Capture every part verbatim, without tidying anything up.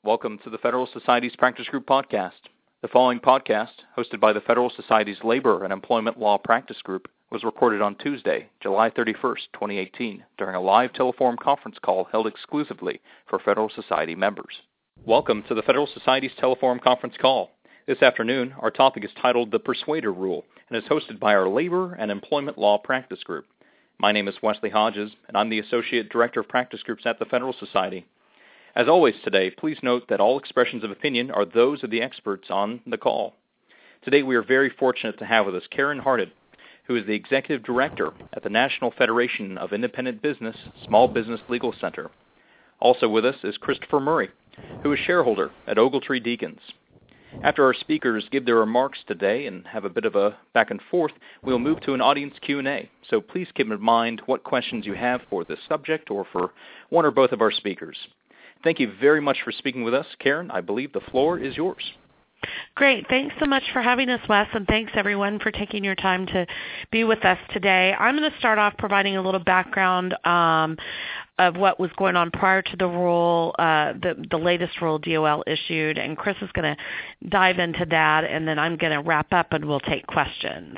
Welcome to the Federal Society's Practice Group podcast. The following podcast, hosted by the Federal Society's Labor and Employment Law Practice Group, was recorded on Tuesday, July thirty-first, twenty eighteen, during a live telephone conference call held exclusively for Federal Society members. Welcome to the Federal Society's telephone conference call. This afternoon, our topic is titled The Persuader Rule and is hosted by our Labor and Employment Law Practice Group. My name is Wesley Hodges, and I'm the Associate Director of Practice Groups at the Federal Society. As always today, please note that all expressions of opinion are those of the experts on the call. Today we are very fortunate to have with us Karen Harded, who is the Executive Director at the National Federation of Independent Business Small Business Legal Center. Also with us is Christopher Murray, who is shareholder at Ogletree Deacons. After our speakers give their remarks today and have a bit of a back and forth, we'll move to an audience Q and A. So please keep in mind what questions you have for this subject or for one or both of our speakers. Thank you very much for speaking with us. Karen, I believe the floor is yours. Great. Thanks so much for having us, Wes, and thanks everyone for taking your time to be with us today. I'm going to start off providing a little background um, of what was going on prior to the rule, uh, the, the latest rule D O L issued, and Chris is going to dive into that, and then I'm going to wrap up and we'll take questions.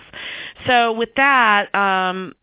So with that, um,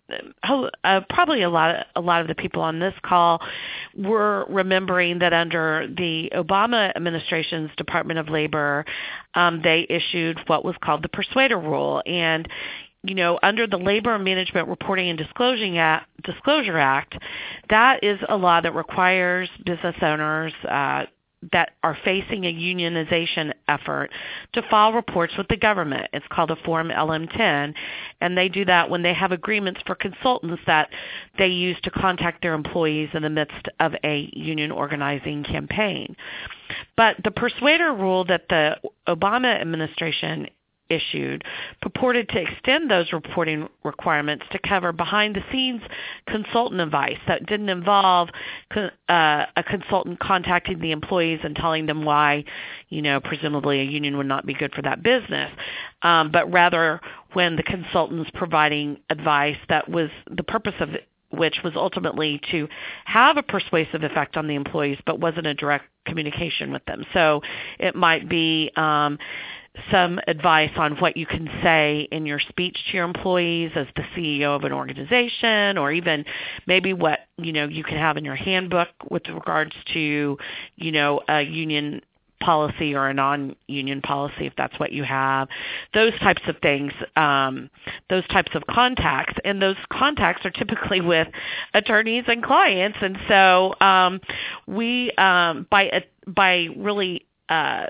uh, probably a lot of, a lot of the people on this call were remembering that under the Obama administration's Department of Labor, um, they issued what was called the Persuader Rule. And you know, under the Labor Management Reporting and Disclosure Act, Disclosure Act, that is a law that requires business owners uh, that are facing a unionization effort to file reports with the government. It's called a Form L M ten, and they do that when they have agreements for consultants that they use to contact their employees in the midst of a union organizing campaign. But the Persuader Rule that the Obama administration issued purported to extend those reporting requirements to cover behind-the-scenes consultant advice that didn't involve uh, a consultant contacting the employees and telling them why, you know, presumably a union would not be good for that business, um, but rather when the consultant's providing advice that was the purpose of it, which was ultimately to have a persuasive effect on the employees, but wasn't a direct communication with them. So it might be um, some advice on what you can say in your speech to your employees as the C E O of an organization, or even maybe what, you know, you can have in your handbook with regards to, you know, a union policy or a non-union policy, if that's what you have, those types of things, um, those types of contacts. And those contacts are typically with attorneys and clients. And so um, we, um, by, by really uh,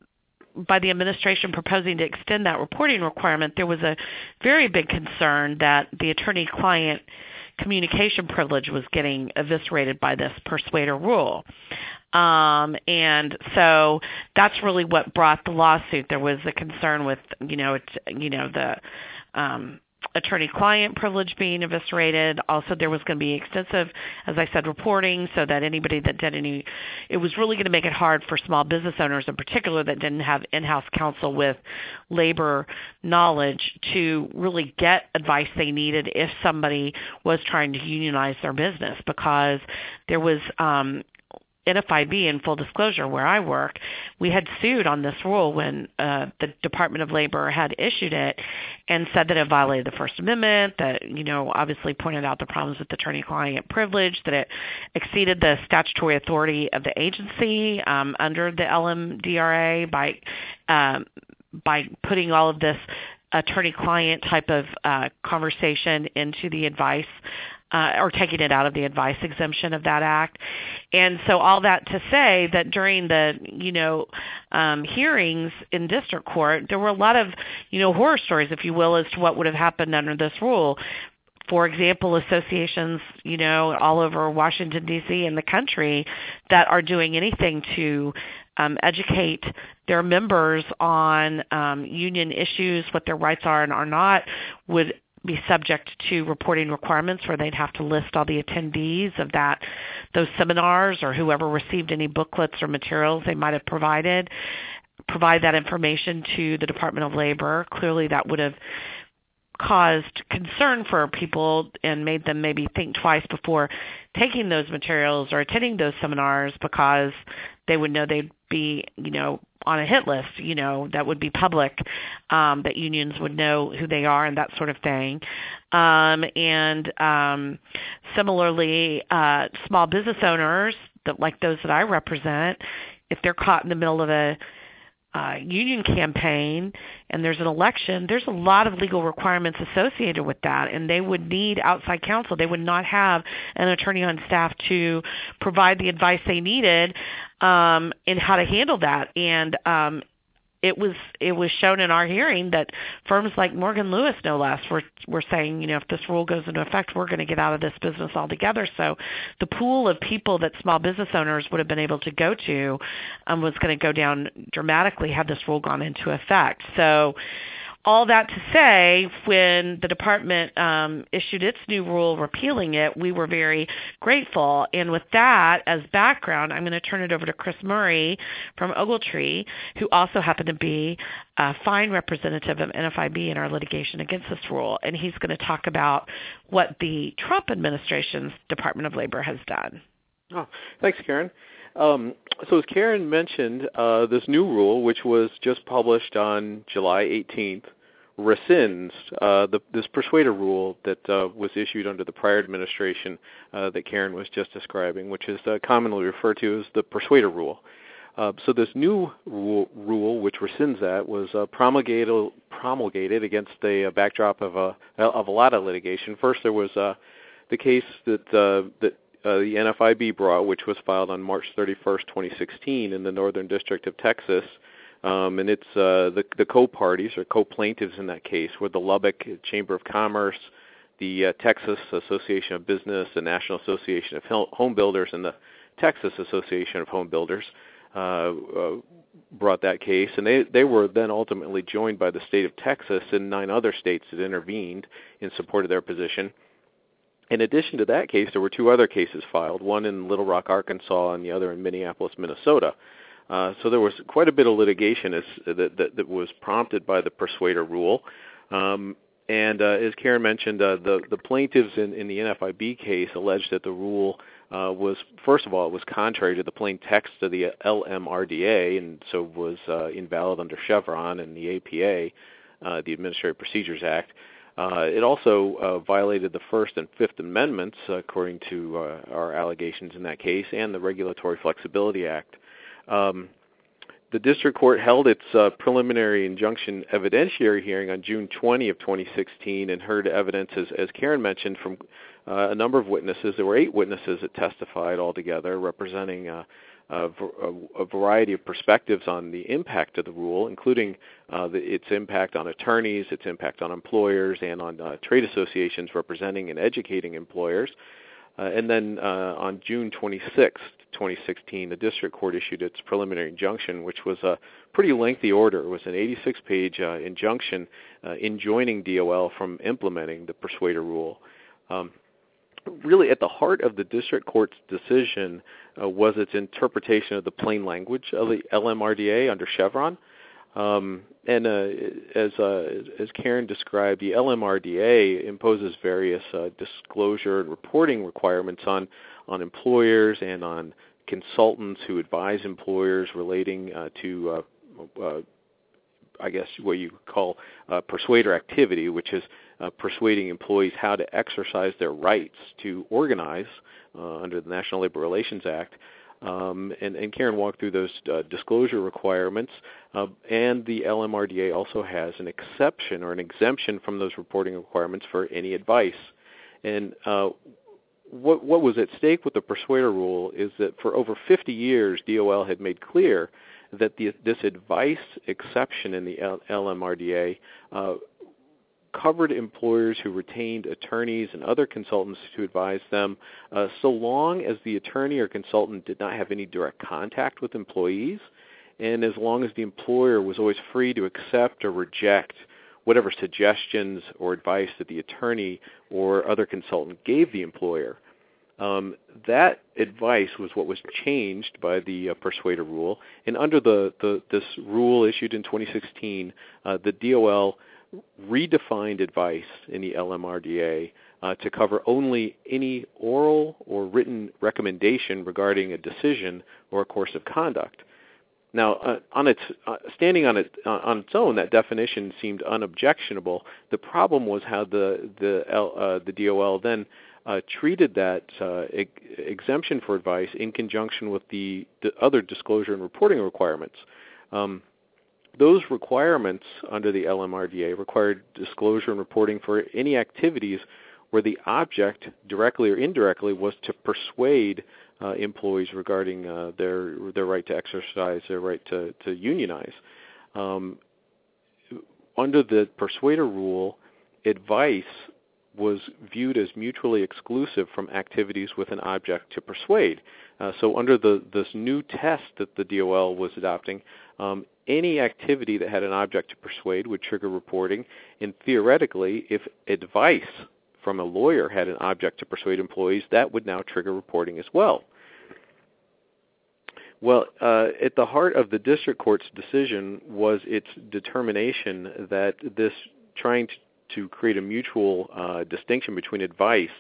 by the administration proposing to extend that reporting requirement, there was a very big concern that the attorney-client communication privilege was getting eviscerated by this Persuader Rule. Um, and so that's really what brought the lawsuit. There was a concern with, you know, it's, you know, the um, attorney-client privilege being eviscerated. Also, there was going to be extensive, as I said, reporting so that anybody that did any, it was really going to make it hard for small business owners in particular that didn't have in-house counsel with labor knowledge to really get advice they needed if somebody was trying to unionize their business, because there was um, N F I B, in full disclosure, where I work, we had sued on this rule when uh, the Department of Labor had issued it and said that it violated the First Amendment, that, you know, obviously pointed out the problems with attorney-client privilege, that it exceeded the statutory authority of the agency um, under the L M D R A by um, by putting all of this attorney-client type of uh, conversation into the advice Uh, or taking it out of the advice exemption of that act. And so all that to say that during the, you know, um, hearings in district court, there were a lot of, you know, horror stories, if you will, as to what would have happened under this rule. For example, associations, you know, all over Washington, D C and the country that are doing anything to um, educate their members on um, union issues, what their rights are and are not, would be subject to reporting requirements where they'd have to list all the attendees of that those seminars or whoever received any booklets or materials they might have provided, provide that information to the Department of Labor. Clearly that would have caused concern for people and made them maybe think twice before taking those materials or attending those seminars, because they would know they'd be, you know, on a hit list, you know, that would be public, um, that unions would know who they are and that sort of thing. Um, and um, similarly, uh, small business owners, that like those that I represent, if they're caught in the middle of a Uh, union campaign and there's an election, there's a lot of legal requirements associated with that, and they would need outside counsel. They would not have an attorney on staff to provide the advice they needed um, in how to handle that. And um, it was it was shown in our hearing that firms like Morgan Lewis, no less, were were saying, you know, if this rule goes into effect, we're going to get out of this business altogether. So the pool of people that small business owners would have been able to go to um, was going to go down dramatically had this rule gone into effect. So all that to say, when the department um, issued its new rule repealing it, we were very grateful. And with that as background, I'm going to turn it over to Chris Murray from Ogletree, who also happened to be a fine representative of N F I B in our litigation against this rule. And he's going to talk about what the Trump administration's Department of Labor has done. Oh, thanks, Karen. Um, so as Karen mentioned, uh, this new rule, which was just published on July eighteenth, rescinds uh, the, this persuader rule that uh, was issued under the prior administration uh, that Karen was just describing, which is uh, commonly referred to as the persuader rule. Uh, so this new rule, rule, which rescinds that, was uh, promulgated promulgated against the uh, backdrop of a of a lot of litigation. First, there was uh, the case that uh, that Uh, the N F I B brought, which was filed on March thirty-first, twenty sixteen in the Northern District of Texas. Um, and it's uh, the, the co-parties or co-plaintiffs in that case were the Lubbock Chamber of Commerce, the uh, Texas Association of Business, the National Association of Home Builders, and the Texas Association of Home Builders uh, uh, brought that case. And they, they were then ultimately joined by the state of Texas and nine other states that intervened in support of their position. In addition to that case, there were two other cases filed, one in Little Rock, Arkansas, and the other in Minneapolis, Minnesota. Uh, so there was quite a bit of litigation as, that, that, that was prompted by the persuader rule. Um, and uh, as Karen mentioned, uh, the, the plaintiffs in, in the N F I B case alleged that the rule uh, was, first of all, it was contrary to the plain text of the L M R D A, and so was uh, invalid under Chevron and the A P A, uh, the Administrative Procedures Act. Uh, it also uh, violated the First and Fifth Amendments, uh, according to uh, our allegations in that case, and the Regulatory Flexibility Act. Um, the district court held its uh, preliminary injunction evidentiary hearing on June twentieth of twenty sixteen and heard evidence, as, as Karen mentioned, from uh, a number of witnesses. There were eight witnesses that testified altogether, representing uh, A, a variety of perspectives on the impact of the rule, including uh, the, its impact on attorneys, its impact on employers, and on uh, trade associations representing and educating employers. Uh, and then uh, on June twenty-sixth, twenty sixteen, the district court issued its preliminary injunction, which was a pretty lengthy order. It was an eighty-six page uh, injunction uh, enjoining D O L from implementing the persuader rule. Um, Really, at the heart of the district court's decision uh, was its interpretation of the plain language of the L M R D A under Chevron. Um, and uh, as uh, as Karen described, the L M R D A imposes various uh, disclosure and reporting requirements on on employers and on consultants who advise employers relating uh, to, uh, uh, I guess, what you call uh, persuader activity, which is Uh, persuading employees how to exercise their rights to organize uh, under the National Labor Relations Act. Um, and, and Karen walked through those uh, disclosure requirements. Uh, and the L M R D A also has an exception or an exemption from those reporting requirements for any advice. And uh, what, what was at stake with the persuader rule is that for over fifty years, D O L had made clear that the, this advice exception in the L M R D A uh, covered employers who retained attorneys and other consultants to advise them, uh, so long as the attorney or consultant did not have any direct contact with employees, and as long as the employer was always free to accept or reject whatever suggestions or advice that the attorney or other consultant gave the employer. Um, that advice was what was changed by the uh, persuader rule, and under the, the this rule issued in twenty sixteen, uh, the D O L redefined advice in the L M R D A uh, to cover only any oral or written recommendation regarding a decision or a course of conduct. Now, uh, on its uh, standing on it uh, on its own, that definition seemed unobjectionable. The problem was how the the L, uh, the D O L then uh, treated that uh, ex- exemption for advice in conjunction with the, the other disclosure and reporting requirements. Um, those requirements under the L M R D A required disclosure and reporting for any activities where the object, directly or indirectly, was to persuade Uh, employees regarding uh, their their right to exercise, their right to, to unionize. Um, under the persuader rule, advice was viewed as mutually exclusive from activities with an object to persuade. Uh, so under the this new test that the D O L was adopting, um, any activity that had an object to persuade would trigger reporting, and theoretically, if advice from a lawyer had an object to persuade employees, that would now trigger reporting as well. Well, uh, at the heart of the district court's decision was its determination that this trying to, to create a mutual uh, distinction between advice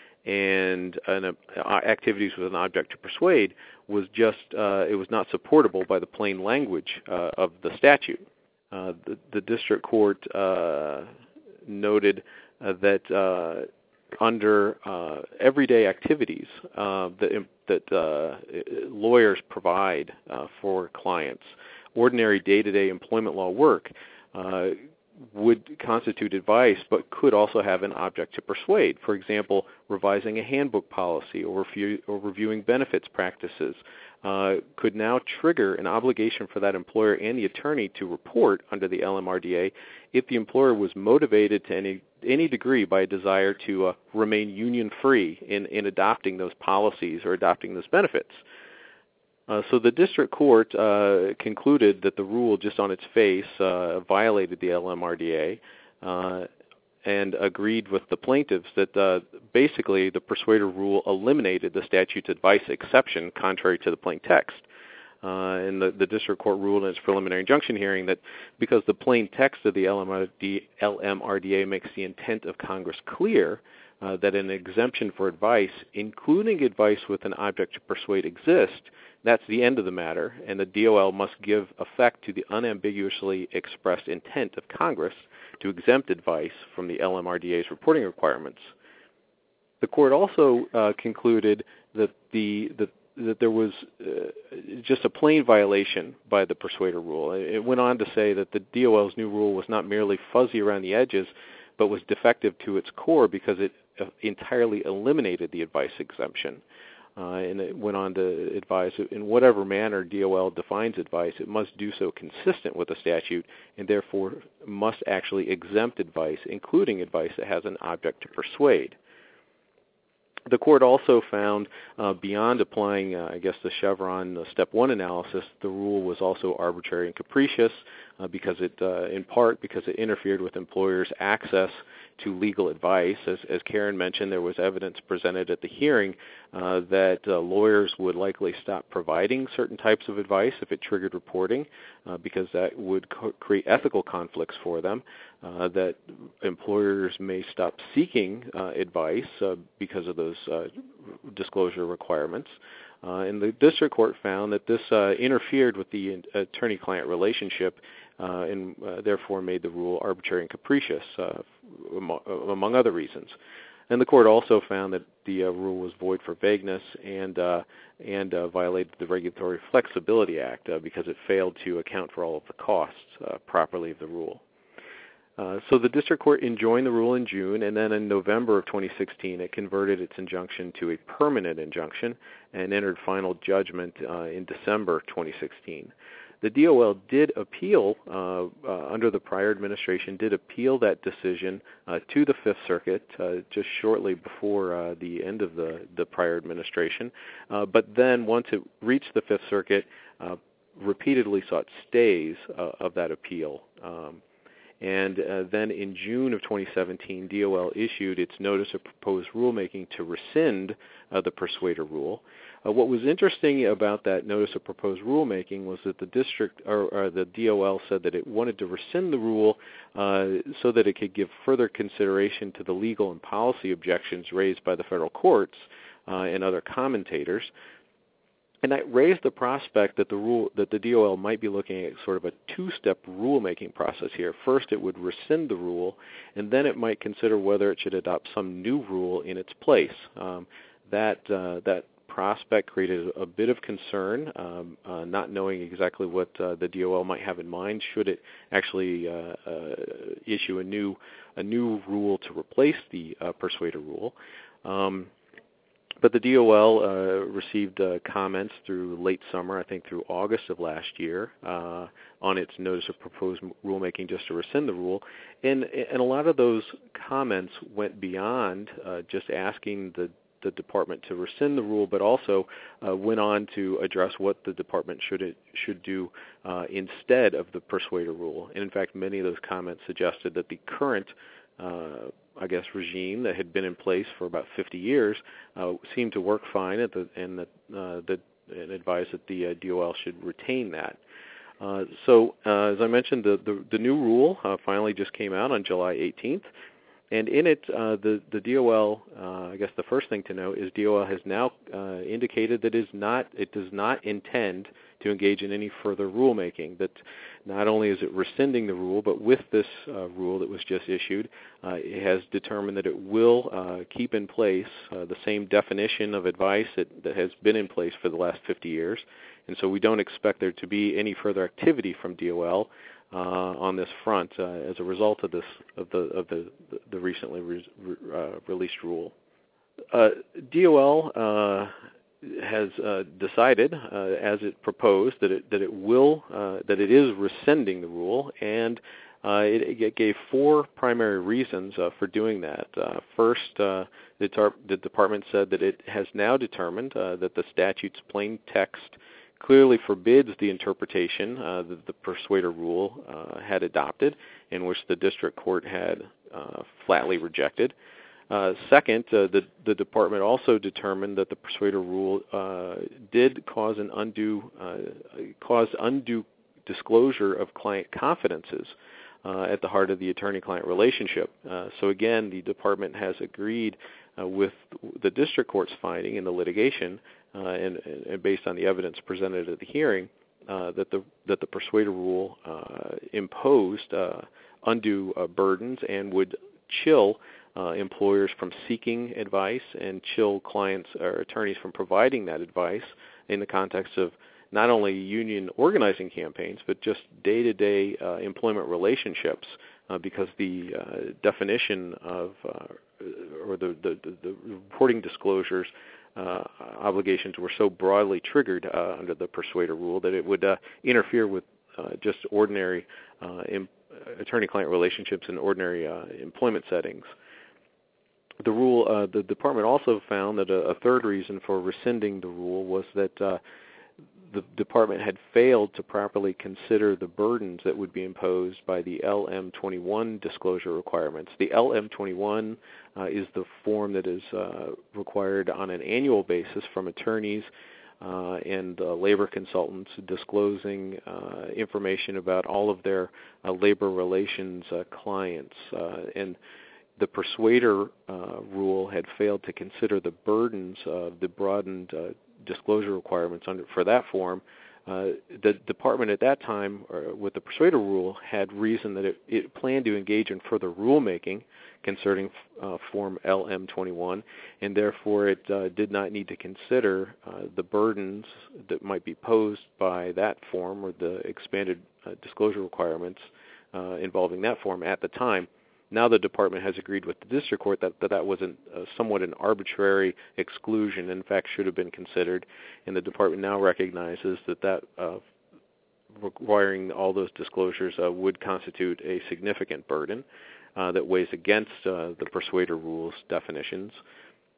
and an, uh, activities with an object to persuade was just, uh, it was not supportable by the plain language uh, of the statute. Uh, the, the district court uh, noted uh, that uh, under uh, everyday activities uh, that, that uh, lawyers provide uh, for clients, ordinary day-to-day employment law work uh, would constitute advice, but could also have an object to persuade. For example, revising a handbook policy or, review, or reviewing benefits practices uh, could now trigger an obligation for that employer and the attorney to report under the L M R D A if the employer was motivated to any any degree by a desire to uh, remain union-free in, in adopting those policies or adopting those benefits. Uh, so the district court uh, concluded that the rule just on its face uh, violated the L M R D A uh, and agreed with the plaintiffs that uh, basically the persuader rule eliminated the statute's advice exception contrary to the plain text. Uh, and the, the district court ruled in its preliminary injunction hearing that because the plain text of the L M R D A makes the intent of Congress clear, uh, that an exemption for advice, including advice with an object to persuade, exists, that's the end of the matter, and the D O L must give effect to the unambiguously expressed intent of Congress to exempt advice from the L M R D A's reporting requirements. The court also uh, concluded that the, the that there was uh, just a plain violation by the persuader rule. It went on to say that the D O L's new rule was not merely fuzzy around the edges, but was defective to its core because it uh, entirely eliminated the advice exemption. Uh, and it went on to advise in whatever manner D O L defines advice, it must do so consistent with the statute and therefore must actually exempt advice, including advice that has an object to persuade. The court also found, uh, beyond applying, uh, I guess, the Chevron uh, Step one analysis, the rule was also arbitrary and capricious uh, because it, uh, in part, because it interfered with employers' access to legal advice. As, as Karen mentioned, there was evidence presented at the hearing uh, that uh, lawyers would likely stop providing certain types of advice if it triggered reporting uh, because that would co- create ethical conflicts for them, uh, that employers may stop seeking uh, advice uh, because of those uh, disclosure requirements. Uh, and the district court found that this uh, interfered with the attorney-client relationship uh, and uh, therefore made the rule arbitrary and capricious, uh, among other reasons. And the court also found that the uh, rule was void for vagueness and uh, and uh, violated the Regulatory Flexibility Act uh, because it failed to account for all of the costs uh, properly of the rule. Uh, so the district court enjoined the rule in June, and then in November of twenty sixteen, it converted its injunction to a permanent injunction and entered final judgment uh, in December twenty sixteen. The D O L did appeal, uh, uh, under the prior administration, did appeal that decision uh, to the Fifth Circuit uh, just shortly before uh, the end of the, the prior administration. Uh, but then once it reached the Fifth Circuit, uh, repeatedly sought stays uh, of that appeal. Um, And uh, then in June of twenty seventeen, D O L issued its Notice of Proposed Rulemaking to rescind uh, the Persuader Rule. Uh, what was interesting about that Notice of Proposed Rulemaking was that the district, or, or the D O L, said that it wanted to rescind the rule uh, so that it could give further consideration to the legal and policy objections raised by the federal courts uh, and other commentators. And that raised the prospect that the rule that the D O L might be looking at sort of a two-step rulemaking process here. First, it would rescind the rule, and then it might consider whether it should adopt some new rule in its place. Um, that uh, that prospect created a bit of concern, um, uh, not knowing exactly what uh, the D O L might have in mind. Should it actually uh, uh, issue a new a new rule to replace the uh, Persuader Rule? Um, But the D O L uh, received uh, comments through late summer, I think through August of last year, uh, on its Notice of Proposed Rulemaking just to rescind the rule. And, and a lot of those comments went beyond uh, just asking the, the department to rescind the rule, but also uh, went on to address what the department should it, should do uh, instead of the Persuader Rule. And in fact, many of those comments suggested that the current uh, I guess, regime that had been in place for about fifty years uh, seemed to work fine, at the, and that uh, the, and advised that the uh, D O L should retain that. Uh, so, uh, as I mentioned, the, the, the new rule uh, finally just came out on July eighteenth, and in it, uh, the, the D O L, uh, I guess the first thing to note is D O L has now uh, indicated that it, is not, it does not intend to engage in any further rulemaking, that not only is it rescinding the rule, but with this uh, rule that was just issued, uh, it has determined that it will uh, keep in place uh, the same definition of advice that, that has been in place for the last fifty years. And so we don't expect there to be any further activity from D O L uh, on this front uh, as a result of this of the of the, the recently re, uh, released rule. Uh, D O L uh, has uh, decided, uh, as it proposed, that it that it will uh, that it is rescinding the rule, and uh, it, it gave four primary reasons uh, for doing that. Uh, first, uh, the, tar- the department said that it has now determined uh, that the statute's plain text clearly forbids the interpretation uh, that the Persuader Rule uh, had adopted, in which the district court had uh, flatly rejected. Uh, second, uh, the, the department also determined that the Persuader Rule uh, did cause an undue uh, cause undue disclosure of client confidences uh, at the heart of the attorney-client relationship. Uh, so again, the department has agreed uh, with the district court's finding in the litigation, uh, and, and based on the evidence presented at the hearing, uh, that the that the Persuader Rule uh, imposed uh, undue uh, burdens and would chill Uh, employers from seeking advice and chill clients or attorneys from providing that advice in the context of not only union organizing campaigns, but just day-to-day uh, employment relationships, uh, because the uh, definition of uh, or the, the, the reporting disclosures uh, obligations were so broadly triggered uh, under the Persuader Rule that it would uh, interfere with uh, just ordinary uh, em- attorney-client relationships in ordinary uh, employment settings. The rule, uh, the department also found that a, a third reason for rescinding the rule was that uh, the department had failed to properly consider the burdens that would be imposed by the L M twenty-one disclosure requirements. The L M twenty-one uh, is the form that is uh, required on an annual basis from attorneys uh, and uh, labor consultants disclosing uh, information about all of their uh, labor relations uh, clients. Uh, and The Persuader uh, Rule had failed to consider the burdens of the broadened uh, disclosure requirements under, for that form. Uh, the department at that time, uh, with the Persuader Rule, had reason that it, it planned to engage in further rulemaking concerning uh, Form L M twenty-one, and therefore it uh, did not need to consider uh, the burdens that might be posed by that form or the expanded uh, disclosure requirements uh, involving that form at the time. Now the department has agreed with the district court that that, that was an, uh, somewhat an arbitrary exclusion, in fact should have been considered, and the department now recognizes that that uh, requiring all those disclosures uh, would constitute a significant burden uh, that weighs against uh, the Persuader Rule's definitions.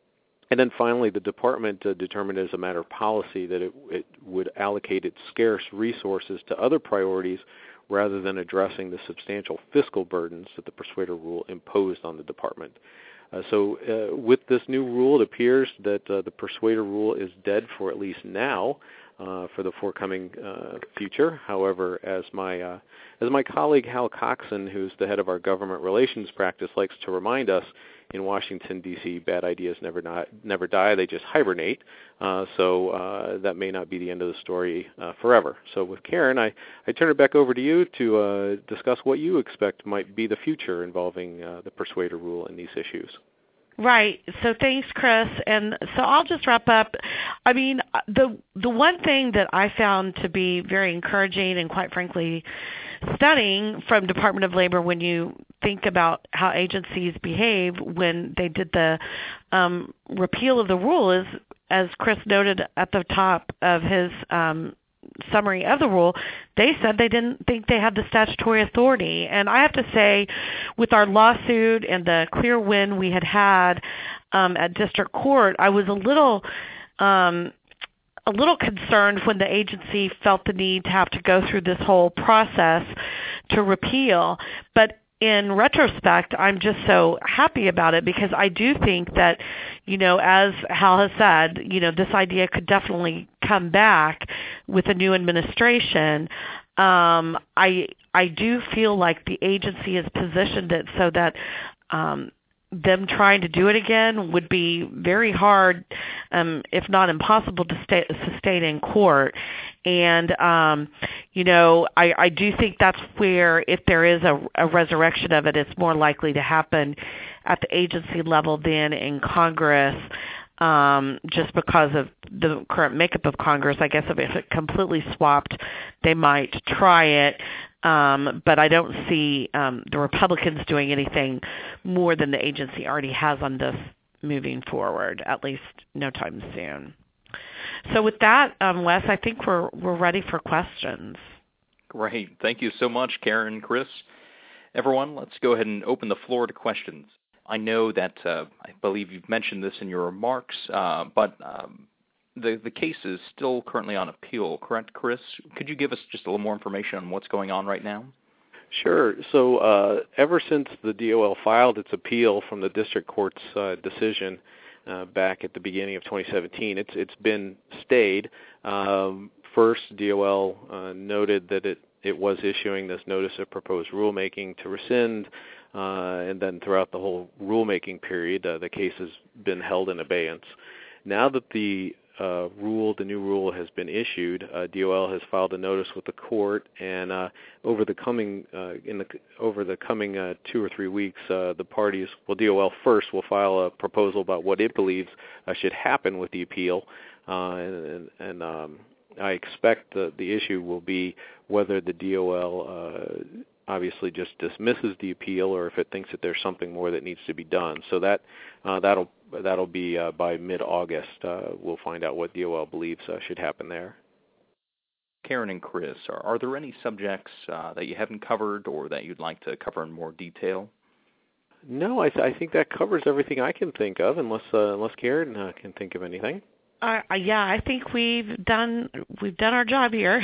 And then finally, the department uh, determined as a matter of policy that it, it would allocate its scarce resources to other priorities rather than addressing the substantial fiscal burdens that the Persuader Rule imposed on the department. Uh, so uh, with this new rule, it appears that uh, the Persuader Rule is dead for at least now, uh, for the forthcoming uh, future. However, as my uh, as my colleague Hal Coxon, who's the head of our government relations practice, likes to remind us, in Washington, D C, bad ideas never not, never die, they just hibernate. Uh, so uh, that may not be the end of the story uh, forever. So with Karen, I, I turn it back over to you to uh, discuss what you expect might be the future involving uh, the Persuader Rule and these issues. Right. So thanks, Chris. And so I'll just wrap up. I mean, the the one thing that I found to be very encouraging and quite frankly stunning from Department of Labor when you think about how agencies behave when they did the um, repeal of the rule is, as Chris noted at the top of his um, summary of the rule, they said they didn't think they had the statutory authority. And I have to say, with our lawsuit and the clear win we had had um, at district court, I was a little um, a little concerned when the agency felt the need to have to go through this whole process to repeal. But in retrospect, I'm just so happy about it because I do think that, you know, as Hal has said, you know, this idea could definitely come back with a new administration. Um, I I do feel like the agency has positioned it so that um, them trying to do it again would be very hard, um, if not impossible, to stay, sustain in court. And, um, you know, I, I do think that's where, if there is a, a resurrection of it, it's more likely to happen at the agency level than in Congress, um, just because of the current makeup of Congress. I guess if it completely swapped, they might try it. Um, but I don't see um, the Republicans doing anything more than the agency already has on this moving forward, at least no time soon. So with that, um, Wes, I think we're we're ready for questions. Great. Thank you so much, Karen and Chris. Everyone, let's go ahead and open the floor to questions. I know that uh, I believe you've mentioned this in your remarks, uh, but um, the the case is still currently on appeal, correct, Chris? Could you give us just a little more information on what's going on right now? Sure. So uh, ever since the D O L filed its appeal from the district court's uh, decision uh, back at the beginning of twenty seventeen, it's it's been stayed. Um, first, D O L uh, noted that it, it was issuing this notice of proposed rulemaking to rescind, uh, and then throughout the whole rulemaking period, uh, the case has been held in abeyance. Now that the Uh, rule, the new rule has been issued, uh, D O L has filed a notice with the court, and uh, over the coming uh, in the over the coming uh, two or three weeks, uh, the parties, well, D O L first will file a proposal about what it believes uh, should happen with the appeal, uh, and, and um, I expect the the issue will be whether the D O L uh, obviously just dismisses the appeal or if it thinks that there's something more that needs to be done. So that uh, that'll that'll be uh, by mid-August. Uh, we'll find out what D O L believes uh, should happen there. Karen and Chris, are, are there any subjects uh, that you haven't covered or that you'd like to cover in more detail? No, I, th- I think that covers everything I can think of, unless uh, unless Karen uh, can think of anything. Uh, yeah, I think we've done we've done our job here.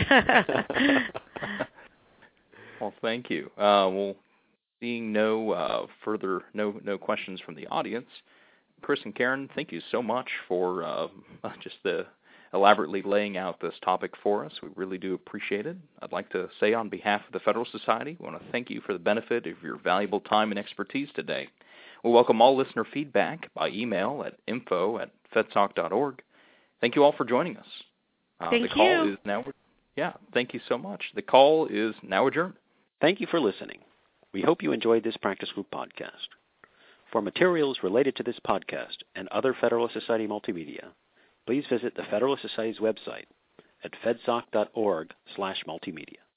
Well, thank you. Uh, well, seeing no uh, further no no questions from the audience, Chris and Karen, thank you so much for uh, just the elaborately laying out this topic for us. We really do appreciate it. I'd like to say on behalf of the Federal Society, we want to thank you for the benefit of your valuable time and expertise today. We welcome all listener feedback by email at info at fedsoc dot org. Thank you all for joining us. Uh, thank the call you. is now, yeah, thank you so much. The call is now adjourned. Thank you for listening. We hope you enjoyed this practice group podcast. For materials related to this podcast and other Federalist Society multimedia, please visit the Federalist Society's website at fedsoc dot org slash multimedia.